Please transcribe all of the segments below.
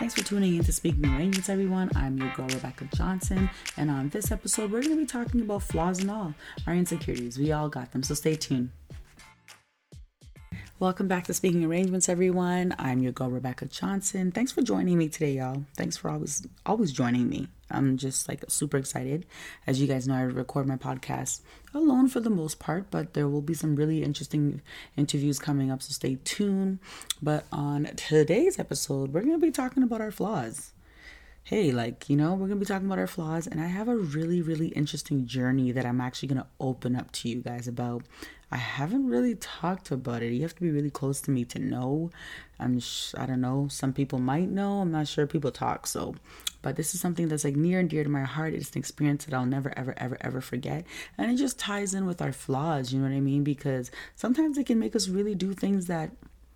Thanks for tuning in to Speaking Arrangements, everyone. I'm your girl, Rebecca Johnson, and on this episode, we're going to be talking about flaws and all, our insecurities. We all got them, so stay tuned. Welcome back to Speaking Arrangements, everyone. I'm your girl, Rebecca Johnson. Thanks for joining me today, y'all. Thanks for always joining me. I'm just super excited. As you guys know, I record my podcast alone for the most part, but there will be some really interesting interviews coming up, so stay tuned. But on today's episode, we're going to be talking about our flaws. Hey, we're going to be talking about our flaws, and I have a really, really interesting journey that I'm actually going to open up to you guys about. I haven't really talked about it. You have to be really close to me to know. I don't know. Some people might know. I'm not sure. People talk. But this is something that's near and dear to my heart. It's an experience that I'll never, ever, ever, ever forget. And it just ties in with our flaws. You know what I mean? Because sometimes it can make us really do things that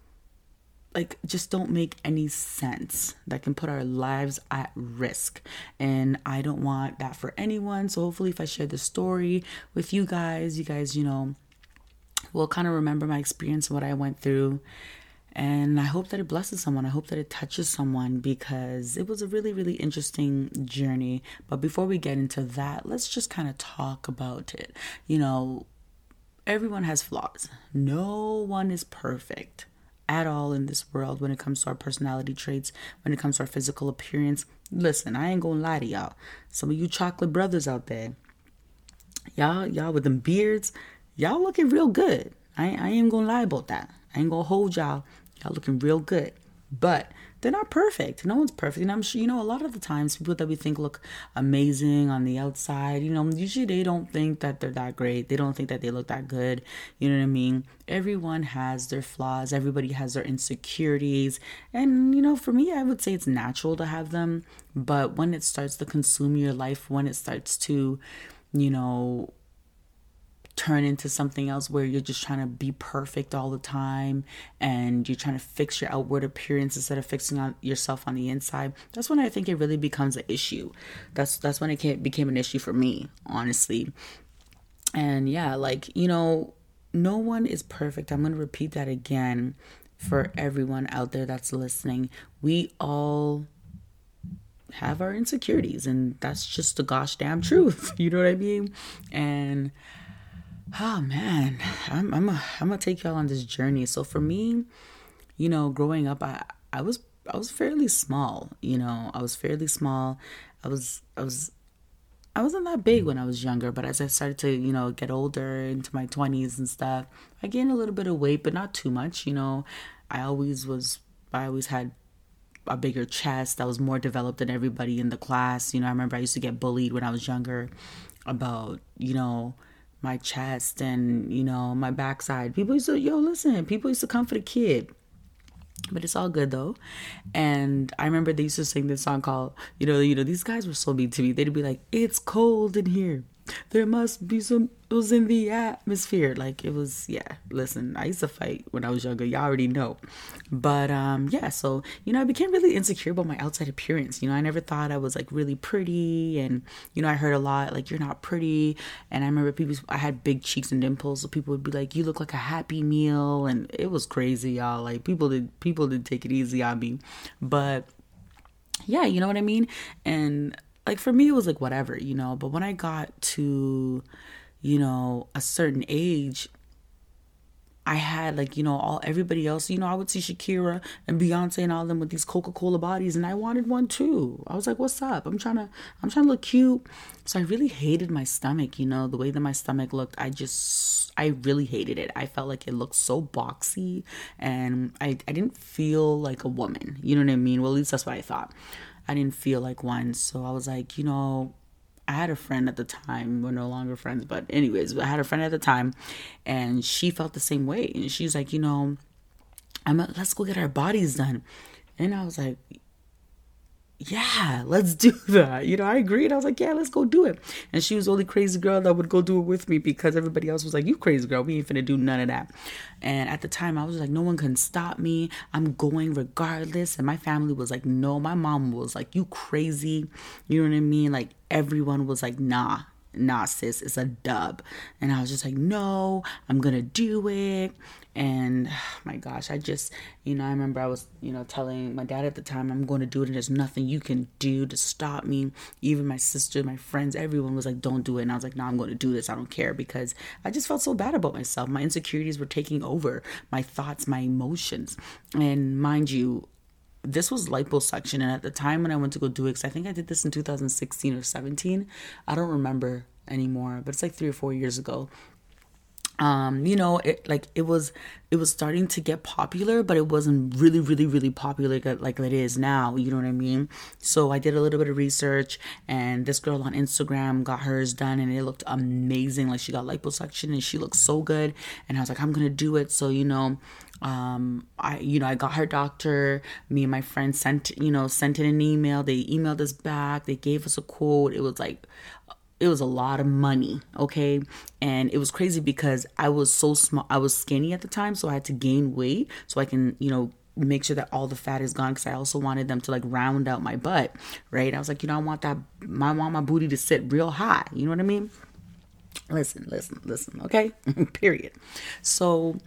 just don't make any sense, that can put our lives at risk. And I don't want that for anyone. So hopefully if I share this story with you guys, will kind of remember my experience and what I went through. And I hope that it blesses someone. I hope that it touches someone, because it was a really, really interesting journey. But before we get into that, let's just kind of talk about it. Everyone has flaws. No one is perfect at all in this world when it comes to our personality traits, when it comes to our physical appearance. Listen, I ain't gonna lie to y'all. Some of you chocolate brothers out there, y'all with them beards, y'all looking real good. I ain't gonna lie about that. I ain't gonna hold y'all looking real good. But they're not perfect. No one's perfect. And I'm sure, a lot of the times people that we think look amazing on the outside, usually they don't think that they're that great. They don't think that they look that good. You know what I mean? Everyone has their flaws. Everybody has their insecurities. And, for me, I would say it's natural to have them. But when it starts to consume your life, when it starts to, turn into something else where you're just trying to be perfect all the time and you're trying to fix your outward appearance instead of fixing on yourself on the inside, that's when I think it really becomes an issue. That's when it became an issue for me, honestly. And no one is perfect. I'm going to repeat that again for everyone out there that's listening. We all have our insecurities, and that's just the gosh damn truth. You know what I mean? And oh man, I'm gonna take y'all on this journey. So for me, growing up, I was fairly small. I was fairly small. I wasn't that big when I was younger, but as I started to get older, into my 20s and stuff, I gained a little bit of weight, but not too much. I always had a bigger chest. I was more developed than everybody in the class. I remember I used to get bullied when I was younger about my chest and my backside. People used to come for the kid, but it's all good though. And I remember they used to sing this song called these guys were so mean to me. They'd be like, "It's cold in here, there must be some was in the atmosphere." Listen, I used to fight when I was younger, y'all already know. But so I became really insecure about my outside appearance. I never thought I was really pretty, and I heard a lot "you're not pretty." And I remember I had big cheeks and dimples, so people would be like, "You look like a Happy Meal," and it was crazy, y'all. People did take it easy on me. But yeah, you know what I mean? And for me, it was whatever, but when I got to, a certain age, I had everybody else, I would see Shakira and Beyonce and all of them with these Coca-Cola bodies, and I wanted one too. I was like, what's up? I'm trying to look cute. So I really hated my stomach, the way that my stomach looked. I really hated it. I felt like it looked so boxy, and I didn't feel like a woman. You know what I mean? Well, at least that's what I thought. I didn't feel like one. So I was like, I had a friend at the time. We're no longer friends, but anyways, I had a friend at the time, and she felt the same way. And she was like, let's go get our bodies done. And I was like, yeah, let's do that. I agreed. I was like, yeah, let's go do it. And she was the only crazy girl that would go do it with me, because everybody else was like, you crazy girl, we ain't finna do none of that. And at the time I was like, no one can stop me. I'm going regardless. And my family was like, no. My mom was like, you crazy. You know what I mean? Everyone was like, nah. nah, sis, it's a dub. And I was just like, no, I'm gonna do it. And my gosh, I just, I remember I was, telling my dad at the time, I'm going to do it and there's nothing you can do to stop me. Even my sister, my friends, everyone was like, don't do it. And I was like, no, I'm going to do this. I don't care, because I just felt so bad about myself. My insecurities were taking over my thoughts, my emotions. And mind you, this was liposuction. And at the time when I went to go do it, 'cause I think I did this in 2016 or 17. I don't remember anymore, but it's like 3 or 4 years ago. It was starting to get popular, but it wasn't really, really, really popular like it is now. You know what I mean? So I did a little bit of research, and this girl on Instagram got hers done, and it looked amazing. Like, she got liposuction, and she looked so good. And I was like, I'm gonna do it. So I got her doctor. Me and my friend sent in an email. They emailed us back. They gave us a quote. It was a lot of money, okay? And it was crazy because I was so small. I was skinny at the time, so I had to gain weight so I can, make sure that all the fat is gone, because I also wanted them to like round out my butt, right? I was like, I want my booty to sit real high. You know what I mean? Listen, okay? Period. So,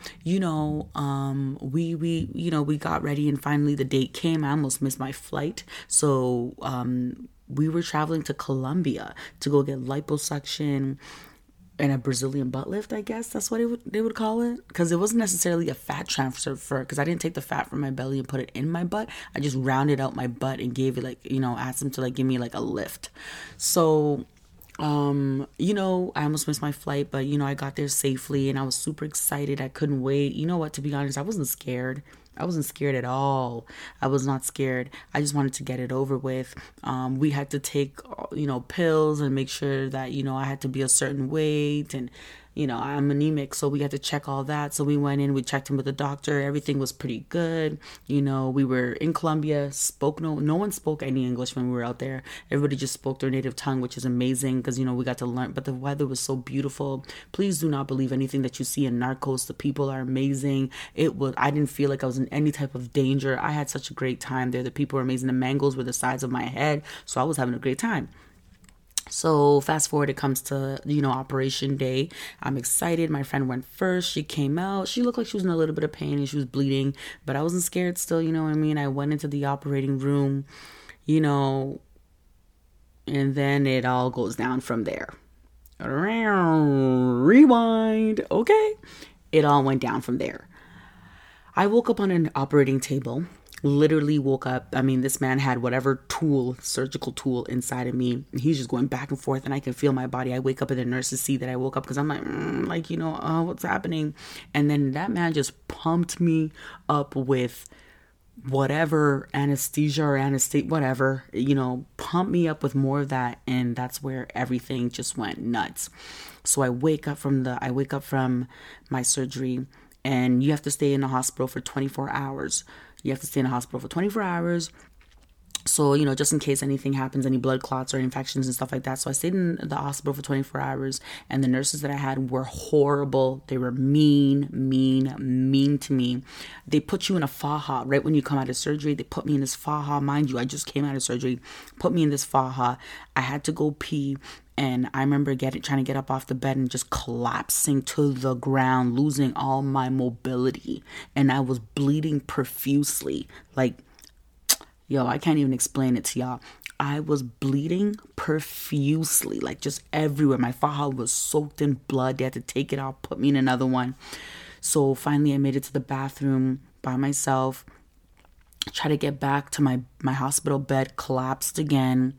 we got ready, and finally the date came. I almost missed my flight. So, we were traveling to Colombia to go get liposuction and a Brazilian butt lift, I guess that's what they would call it, because it wasn't necessarily a fat transfer, because I didn't take the fat from my belly and put it in my butt. I just rounded out my butt and gave it asked them to give me a lift. So I almost missed my flight, but I got there safely, and I was super excited. I couldn't wait. You know what, to be honest, I wasn't scared. I wasn't scared at all. I was not scared. I just wanted to get it over with. We had to take, pills and make sure that, I had to be a certain weight, and, I'm anemic, so we had to check all that. So we went in, we checked in with the doctor. Everything was pretty good. We were in Colombia, no one spoke any English when we were out there. Everybody just spoke their native tongue, which is amazing, because, we got to learn. But the weather was so beautiful. Please do not believe anything that you see in Narcos. The people are amazing. I didn't feel like I was in any type of danger. I had such a great time there. The people were amazing. The mangoes were the size of my head. So I was having a great time. So fast forward, it comes to, operation day. I'm excited. My friend went first. She came out. She looked like she was in a little bit of pain and she was bleeding, but I wasn't scared still, you know what I mean? I went into the operating room, and then it all goes down from there. Rewind. Okay. It all went down from there. I woke up on an operating table. Literally woke up. I mean, this man had whatever surgical tool inside of me. He's just going back and forth, and I can feel my body. I wake up and the nurses see that I woke up, because I'm like, what's happening? And then that man just pumped me up with whatever anesthesia or whatever, pumped me up with more of that. And that's where everything just went nuts. So I wake up from my surgery, and you have to stay in the hospital for 24 hours. So, just in case anything happens, any blood clots or infections and stuff like that. So I stayed in the hospital for 24 hours, and the nurses that I had were horrible. They were mean to me. They put you in a faja right when you come out of surgery. They put me in this faja. Mind you, I just came out of surgery. Put me in this faja. I had to go pee. And I remember trying to get up off the bed and just collapsing to the ground, losing all my mobility. And I was bleeding profusely. I can't even explain it to y'all. I was bleeding profusely, just everywhere. My faja was soaked in blood. They had to take it out, put me in another one. So finally I made it to the bathroom by myself. Tried to get back to my hospital bed, collapsed again.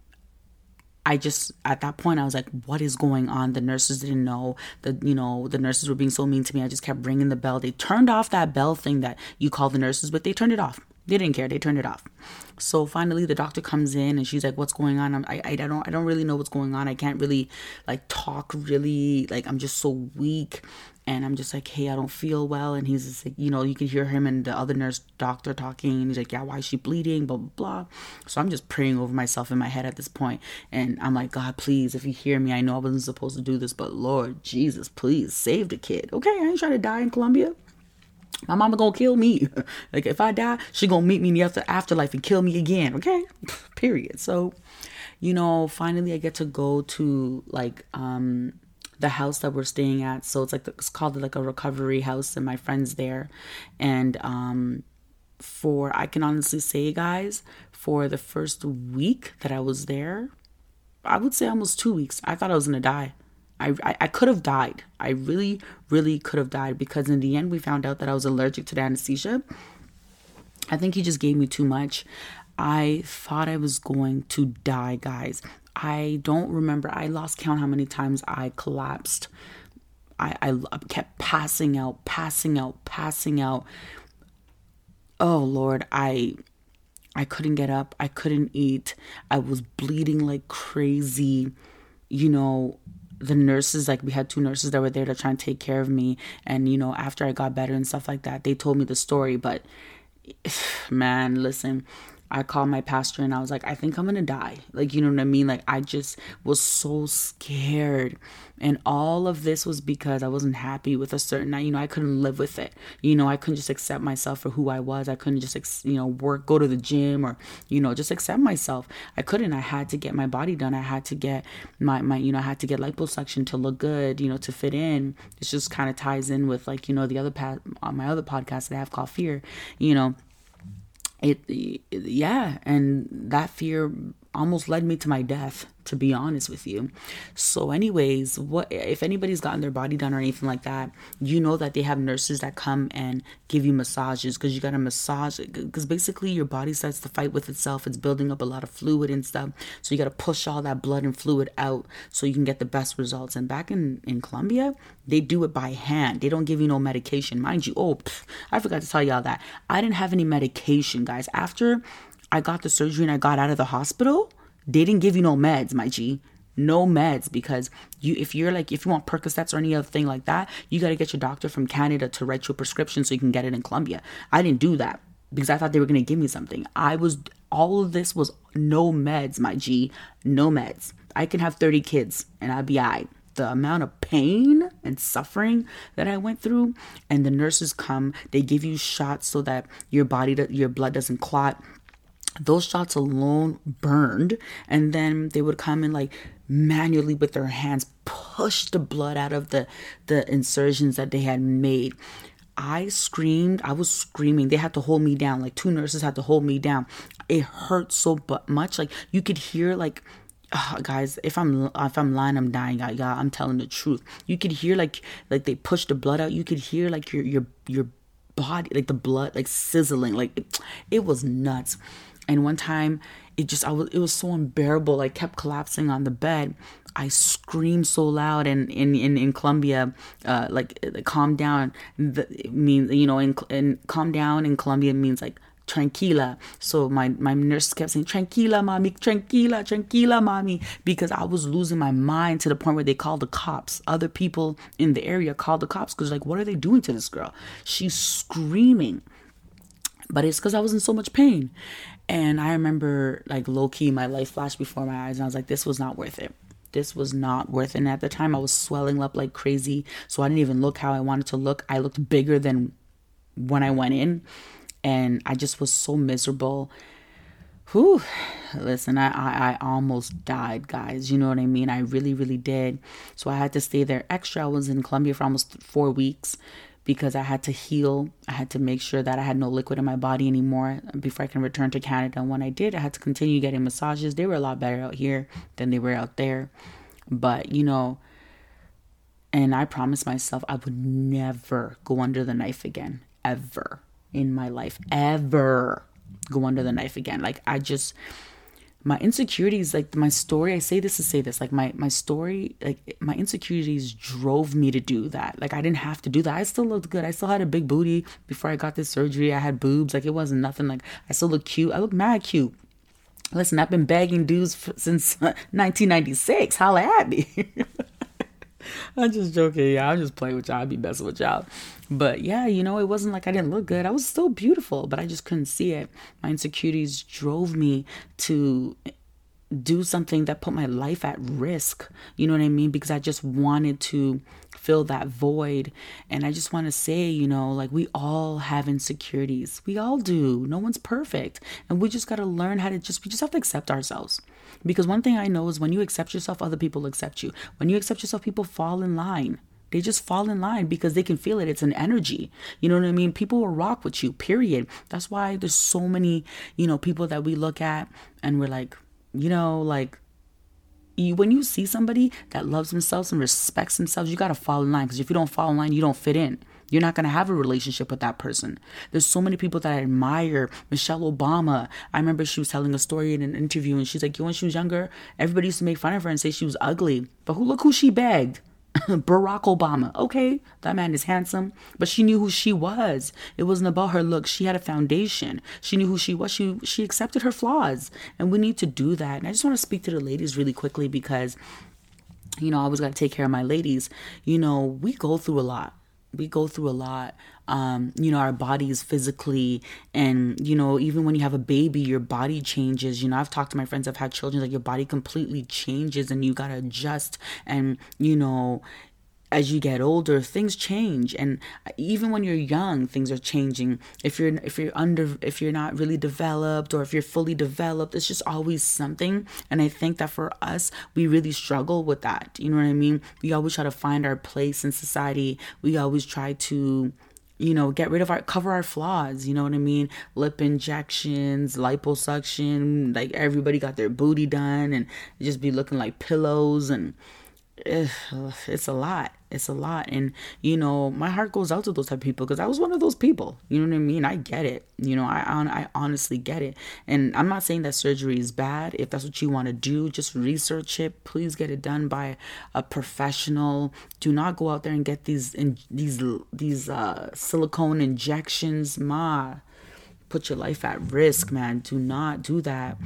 At that point, I was like, what is going on? The nurses didn't know. The nurses were being so mean to me. I just kept ringing the bell. They turned off that bell thing that you call the nurses, but they turned it off. They didn't care. They turned it off. So finally the doctor comes in, and she's like, what's going on? I don't really know what's going on. I can't really talk really, I'm just so weak. And I'm just like, hey, I don't feel well. And he's just like, you can hear him and the other nurse doctor talking. And he's like, yeah, why is she bleeding? Blah, blah, blah. So I'm just praying over myself in my head at this point. And I'm like, God, please, if you hear me, I know I wasn't supposed to do this, but Lord Jesus, please save the kid. Okay, I ain't trying to die in Colombia. My mama gonna kill me. Like if I die, she gonna meet me in the afterlife and kill me again. Okay, period. So, finally I get to go to like the house that we're staying at. So it's called like a recovery house, and my friend's there, and I can honestly say, guys, for the first week that I was there, I would say almost 2 weeks, I thought I was gonna die. I could have died. I really, really could have died, because in the end we found out that I was allergic to the anesthesia. I think he just gave me too much. I thought I was going to die, guys. I don't remember. I lost count how many times I collapsed. I kept passing out. Oh Lord, I couldn't get up. I couldn't eat. I was bleeding like crazy. The nurses, like we had 2 nurses that were there to try and take care of me. And, after I got better and stuff like that, they told me the story. But man, listen, I called my pastor and I was like, I think I'm going to die. Like, you know what I mean? Like, I just was so scared. And all of this was because I wasn't happy with a certain, I couldn't live with it. I couldn't just accept myself for who I was. I couldn't just, go to the gym or, just accept myself. I couldn't. I had to get my body done. I had to get my I had to get liposuction to look good, to fit in. It just kind of ties in with like, the other on my other podcast that I have called Fear, and that fear almost led me to my death, to be honest with you. So anyways, what if anybody's gotten their body done or anything like that, that they have nurses that come and give you massages, because you got to massage, because basically your body starts to fight with itself. It's building up a lot of fluid and stuff, so you got to push all that blood and fluid out so you can get the best results. And back in Colombia, they do it by hand. They don't give you no medication, mind you. I forgot to tell y'all that I didn't have any medication, guys. After I got the surgery and I got out of the hospital, they didn't give you no meds, my G. No meds, because if you want Percocets or any other thing like that, you got to get your doctor from Canada to write you a prescription so you can get it in Colombia. I didn't do that because I thought they were going to give me something. All of this was no meds, my G. No meds. I can have 30 kids and I'd be all right. The amount of pain and suffering that I went through, and the nurses come, they give you shots so that your blood doesn't clot. Those shots alone burned, and then they would come and like manually with their hands push the blood out of the incisions that they had made. I screamed. I was screaming. They had to hold me down. Like 2 nurses had to hold me down. It hurt so much. Like you could hear like, guys, if I'm lying, I'm dying. Y'all, I'm telling the truth. You could hear like they pushed the blood out. You could hear like your body, like the blood like sizzling. Like it was nuts. And one time it was so unbearable. I kept collapsing on the bed. I screamed so loud, and in Colombia, calm down. Calm down in Colombia means like tranquila. So my nurse kept saying, tranquila, mommy, tranquila, mommy, because I was losing my mind to the point where they called the cops. Other people in the area called the cops because like, what are they doing to this girl? She's screaming. But it's because I was in so much pain. And I remember like low key, my life flashed before my eyes, and I was like, this was not worth it. This was not worth it. And at the time I was swelling up like crazy. So I didn't even look how I wanted to look. I looked bigger than when I went in. And I just was so miserable. Whew. Listen, I almost died, guys. You know what I mean? I really, really did. So I had to stay there extra. I was in Colombia for almost 4 weeks because I had to heal. I had to make sure that I had no liquid in my body anymore before I can return to Canada. And when I did, I had to continue getting massages. They were a lot better out here than they were out there. But, and I promised myself I would never go under the knife again, ever in my life, ever go under the knife again. Like my insecurities, like my story, I say this to say this, like my story, like my insecurities drove me to do that. Like I didn't have to do that. I still looked good. I still had a big booty before I got this surgery. I had boobs. Like it wasn't nothing. Like I still look cute. I look mad cute. Listen, I've been begging dudes since 1996. Holla at me. I'm just joking. Yeah, I'm just playing with y'all. I'll be messing with y'all. But yeah, it wasn't like I didn't look good. I was still beautiful, but I just couldn't see it. My insecurities drove me to do something that put my life at risk. You know what I mean? Because I just wanted to fill that void. And I just want to say, like, we all have insecurities. We all do. No one's perfect. And we just got to learn how to we just have to accept ourselves. Because one thing I know is when you accept yourself, other people accept you. When you accept yourself, people fall in line. They just fall in line because they can feel it. It's an energy. You know what I mean? People will rock with you, period. That's why there's so many, people that we look at and we're like, when you see somebody that loves themselves and respects themselves, you got to fall in line. Because if you don't fall in line, you don't fit in. You're not going to have a relationship with that person. There's so many people that I admire. Michelle Obama. I remember she was telling a story in an interview and she's like, when she was younger, everybody used to make fun of her and say she was ugly. But look who she begged. Barack Obama. Okay, that man is handsome, but she knew who she was. It wasn't about her look. She had a foundation. She knew who she was. She accepted her flaws, and we need to do that. And I just want to speak to the ladies really quickly because, I always got to take care of my ladies. We go through a lot. Our bodies physically, and even when you have a baby, your body changes. I've talked to my friends I've had children, like your body completely changes and you gotta adjust. And as you get older, things change. And even when you're young, things are changing. If you're not really developed, or if you're fully developed, it's just always something. And I think that for us, we really struggle with that. You know what I mean? We always try to find our place in society. We always try to get rid of cover our flaws, you know what I mean? Lip injections, liposuction, like everybody got their booty done and just be looking like pillows, and it's a lot. And my heart goes out to those type of people because I was one of those people. You know what I mean? I get it. I honestly get it. And I'm not saying that surgery is bad. If that's what you want to do, just research it. Please get it done by a professional. Do not go out there and get these silicone injections. Put your life at risk, man. Do not do that.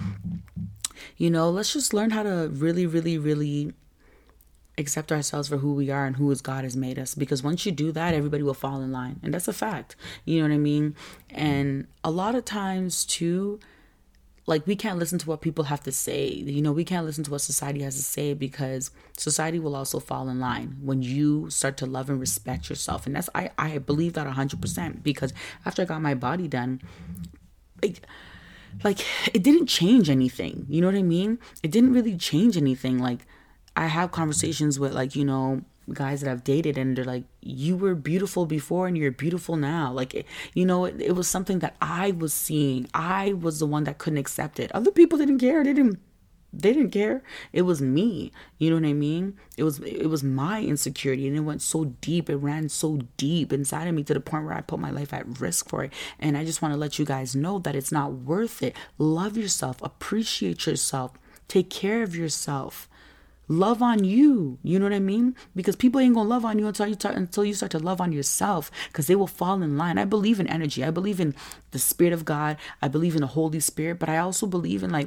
Let's just learn how to really, really, really accept ourselves for who we are and who God has made us. Because once you do that, everybody will fall in line. And that's a fact. You know what I mean? And a lot of times too, like, we can't listen to what people have to say. We can't listen to what society has to say, because society will also fall in line when you start to love and respect yourself. And that's, I believe that 100%, because after I got my body done, it didn't change anything. You know what I mean? It didn't really change anything. Like, I have conversations with guys that I've dated, and they're like, you were beautiful before and you're beautiful now. Like, it was something that I was seeing. I was the one that couldn't accept it. Other people didn't care. They didn't care. It was me. You know what I mean? It was my insecurity, and it went so deep. It ran so deep inside of me to the point where I put my life at risk for it. And I just want to let you guys know that it's not worth it. Love yourself. Appreciate yourself. Take care of yourself. Love on you. You know what I mean? Because people ain't gonna love on you until you start to love on yourself, because they will fall in line. I believe in energy. I believe in the Spirit of God. I believe in the Holy Spirit, but I also believe in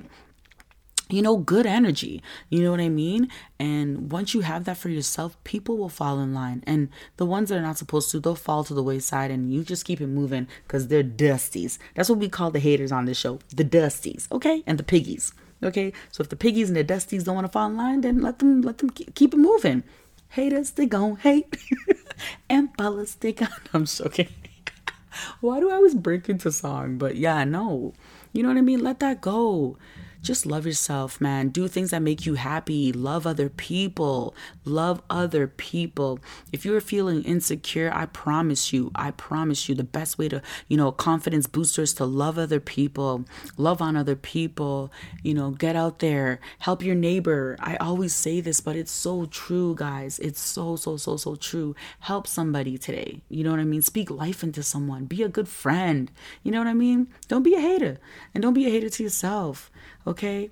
good energy. You know what I mean? And once you have that for yourself, people will fall in line. And the ones that are not supposed to, they'll fall to the wayside, and you just keep it moving because they're dusties. That's what we call the haters on this show. The dusties, okay? And the piggies. Okay, so if the piggies and the dusties don't want to fall in line, then let them keep it moving. Haters, they gon' hate. And fellas, they gon'... I'm so kidding. Why do I always break into song? But yeah, no. You know what I mean? Let that go. Just love yourself, man. Do things that make you happy. Love other people. Love other people. If you're feeling insecure, I promise you, the best way to, confidence booster is to love other people. Love on other people. Get out there. Help your neighbor. I always say this, but it's so true, guys. It's so true. Help somebody today. You know what I mean? Speak life into someone. Be a good friend. You know what I mean? Don't be a hater. And don't be a hater to yourself. Okay.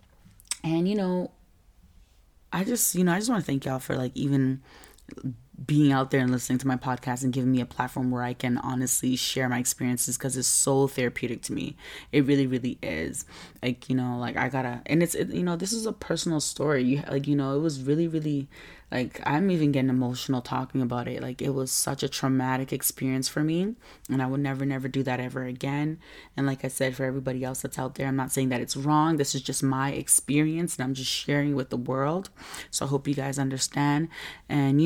And, I just want to thank y'all for even being out there and listening to my podcast and giving me a platform where I can honestly share my experiences, because it's so therapeutic to me. It really, really is. I gotta, and this is a personal story. It was really, really Like, I'm even getting emotional talking about it. Like, it was such a traumatic experience for me, and I would never, never do that ever again. And like I said, for everybody else that's out there, I'm not saying that it's wrong. This is just my experience, and I'm just sharing with the world. So I hope you guys understand. And,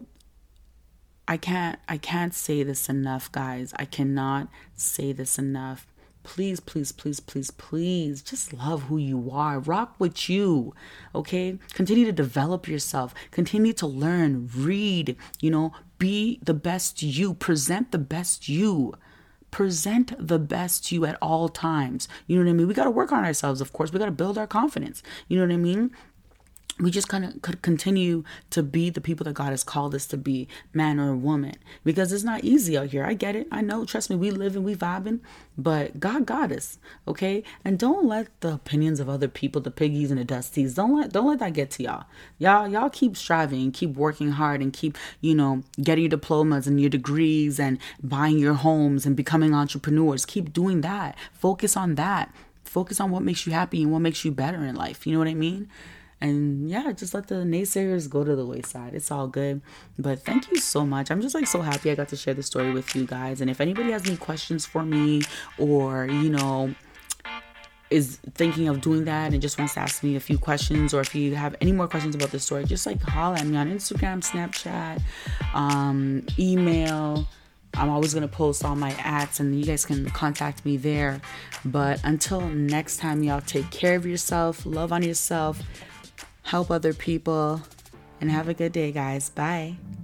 I can't say this enough, guys. I cannot say this enough. Please, please, please, please, please just love who you are. Rock with you. Okay? Continue to develop yourself. Continue to learn, read, be the best you. Present the best you. Present the best you at all times. You know what I mean? We got to work on ourselves, of course. We got to build our confidence. You know what I mean? We just kind of could continue to be the people that God has called us to be, man or woman, because it's not easy out here. I get it. I know. Trust me, we live and we vibing, but God got us. Okay. And don't let the opinions of other people, the piggies and the dusties, don't let that get to y'all. Y'all keep striving, keep working hard, and keep, getting your diplomas and your degrees and buying your homes and becoming entrepreneurs. Keep doing that. Focus on that. Focus on what makes you happy and what makes you better in life. You know what I mean? And yeah, just let the naysayers go to the wayside. It's all good. But thank you so much. I'm just so happy I got to share the story with you guys. And if anybody has any questions for me, or, is thinking of doing that and just wants to ask me a few questions, or if you have any more questions about the story, just holler at me on Instagram, Snapchat, email. I'm always going to post all my ads, and you guys can contact me there. But until next time, y'all, take care of yourself, love on yourself, help other people, and have a good day, guys. Bye.